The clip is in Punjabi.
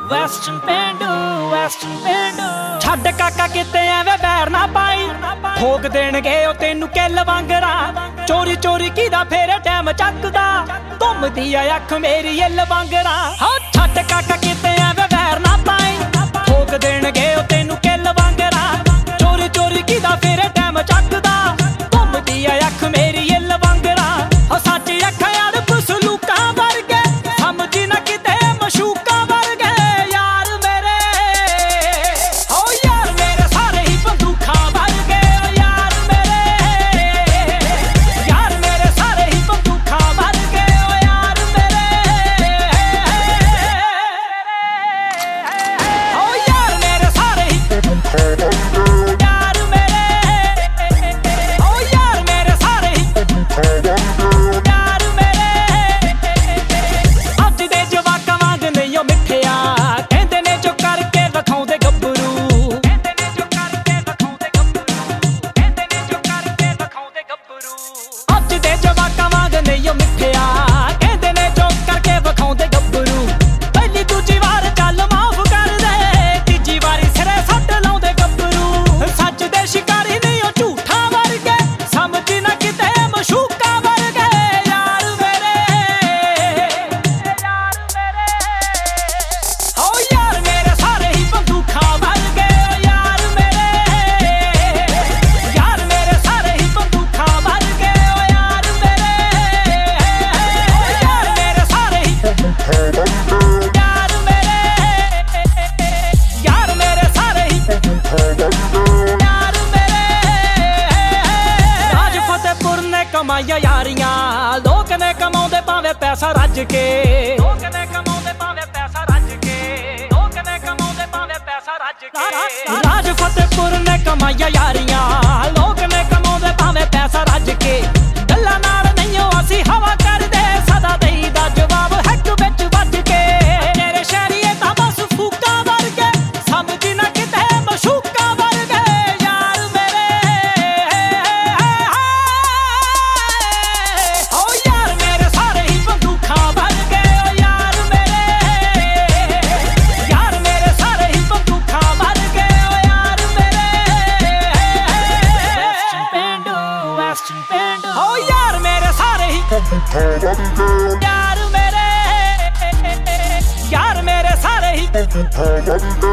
ਵੈਸਟਰਨ ਪਿੰਡ ਛੱਡ ਕਾਕਾ ਕਿਤੇ ਐਵੇਂ ਬੈਰ ਨਾ ਪਾਈ ਠੋਕ ਦੇਣਗੇ ਉਹ ਤੈਨੂੰ ਕਿੱਲ ਵਾਂਗਰਾ ਚੋਰੀ ਚੋਰੀ ਕਿਦਾ ਫੇਰ ਟਾਈਮ ਚੱਕਦਾ ਧੁੰਮਦੀ ਆ ਅੱਖ ਮੇਰੀ ਇੱਲ ਵਾਂਗਰਾ ਹਾਂ ਛੱਡ ਕਾਕਾ ਕਿਤੇ ਐਵੇਂ ਬੈਰ ਨਾ ਪਾਈ ਠੋਕ ਦੇਣਗੇ ਉਹ ਤੈਨੂੰ ਕਿੱਲ ਵਾਂਗਰਾ ਚੋਰੀ ਚੋਰੀ ਕਿਦਾ ਫੇਰ ਟਾਈਮ ਚੱਕਦਾ ਧੁੰਮਦੀ ਆ ਅੱਖ ਮੇਰੀ ਇੱਲ ਵਾਂਗਰਾ ਹੋ ਸੱਚ ਅੱਖਾਂ ਯਾਰ ਫਸਲੂਕਾਂ ਵਰਗੇ ਸਮਝੀ ਨਾ ਕਿਤੇ ਮਸ਼ੂਕਾਂ ਵਰਗੇ ਯਾਰ ਮੇਰੇ ਹੋ ਯਾਰ ਮੇਰੇ ਸਾਰੇ ਹੀ ਬੰਦੂਕਾਂ ਵਰਗੇ ਯਾਰ ਮੇਰੇ ਸਾਰੇ ਹੀ ਬੰਦੂਕਾਂ ਵਰਗੇ ਯਾਰ ਮੇਰੇ ਹੋ ਯਾਰ ਮੇਰੇ ਸਾਰੇ ਹੀ ਯਾਰ ਮੇਰੇ ਹੋ ਯਾਰ ਮੇਰੇ ਸਾਰੇ ਹੀ ਯਾਰ ਮੇਰੇ ਅੱਜ ਦੇ ਜਵਾਕਾਂ ਵਾਂਗ ਨਹੀਂ ਉਹ ਮਿੱਠਿਆ ਕਹਿੰਦੇ ਨੇ ਜੋ ਕਰਕੇ ਵਿਖਾਉਂਦੇ ਗੱਭਰੂ ਕਹਿੰਦੇ ਨੇ ਜੋ ਕਰਕੇ ਵਿਖਾਉਂਦੇ ਗੱਭਰੂ ਕਹਿੰਦੇ ਨੇ ਜੋ ਕਰਕੇ ਵਿਖਾਉਂਦੇ ਗੱਭਰੂ ਅੱਜ ਦੇ ਜਵਾਕਾਂ ਵਾਂਗ ਨਹੀਂ ਉਹ ਮਿੱਠਿਆ ਕਹਿੰਦੇ ਨੇ ਜੋ ਕਰਕੇ ਵਿਖਾਉਂਦੇ ਗੱਭਰੂ ਪਹਿਲੀ ਦੂਜੀ ਵਾਰ ਚੱਲ ਮਾਫ ਕਰ ਦੇ ਤੀਜੀ ਵਾਰੀ ਸਿਰੇ ਸੱਟ ਲਾਉਂਦੇ ਗੱਭਰੂ ਸੱਚ ਦੇ ਸ਼ਿਕਾਰੀ ਨਹੀਂ ਉਹ ਝੂਠਾਂ ਵਰਗੇ ਸਮਝੀ ਨਾ ਕਿਤੇ ਮਸ਼ੂਕਾਂ ਵਰਗੇ ਯਾਰ ਮੇਰੇ ਹੋ ਯਾਰ ਮੇਰੇ ਸਾਰੇ ਹੀ ਬੰਦੂਕਾਂ ਵਰਗੇ ਯਾਰ ਮੇਰੇ ਸਾਰੇ ਹੀ ਬੰਦੂਕਾਂ ਵਰਗੇ ਯਾਰ ਮੇਰੇ ਯਾਰ ਮੇਰੇ ਸਾਰੇ ਹੀ ਯਾਰ ਮੇਰੇ ਸਾਰੇ ਹੀ ਯਾਰ ਮੇਰੇ ਰਾਜ ਫਤਿਹਪੁਰ ਨੇ ਕਮਾਈਆਂ ਯਾਰੀਆਂ ਲੋਕ ਨੇ ਕਮਾਉਂਦੇ ਭਾਵੇਂ ਪੈਸਾ ਰੱਜ ਕੇ ਲੋਕ ਨੇ ਕਮਾਉਂਦੇ ਭਾਵੇਂ ਪੈਸਾ ਰੱਜ ਕੇ ਲੋਕ ਨੇ ਕਮਾਉਂਦੇ ਭਾਵੇਂ ਪੈਸਾ ਰੱਜ ਕੇ ਰਾਜ ਫਤਿਹਪੁਰ ਨੇ ਕਮਾਈਆਂ ਯਾਰੀਆਂ ਲੋਕ ਨੇ ਕਮਾਉਂਦੇ ਭਾਵੇਂ ਪੈਸਾ ਰੱਜ ਕੇ ਗੱਲਾਂ ਨਾਲ ਨਹੀਂ ਅਸੀਂ ਹਵਾ ਕਰਦੇ ਸਦਾ ਦੇਈਦਾ ਜਵਾਬ ਹੱਕ ਵਿੱਚ ਵੱਜ ਕੇ ਤੇਰੇ ਸ਼ਹਿਰੀਏ ਤਾਂ ਬਸ ਫੂਕਾਂ ਵਰਗੇ ਸਮਝੀ ਨਾ ਕਿਤੇ ਮਸ਼ੂਕਾਂ ਵਰਗੇ ਯਾਰ ਮੇਰੇ ਹੋ ਯਾਰ ਮੇਰੇ ਸਾਰੇ ਹੀ ਬੰਦੂਕਾਂ ਵਰਗੇ ਯਾਰ ਮੇਰੇ ਸਾਰੇ ਹੀ ਬੰਦੂਕਾਂ ਵਰਗੇ ਯਾਰ ਮੇਰੇ ਵੈਸਟਰਨ ਪਿੰਡ ਹੋ ਯਾਰ ਮੇਰੇ ਸਾਰੇ ਹੀ ਯਾਰ ਮੇਰੇ ਸਾਰੇ ਹੀ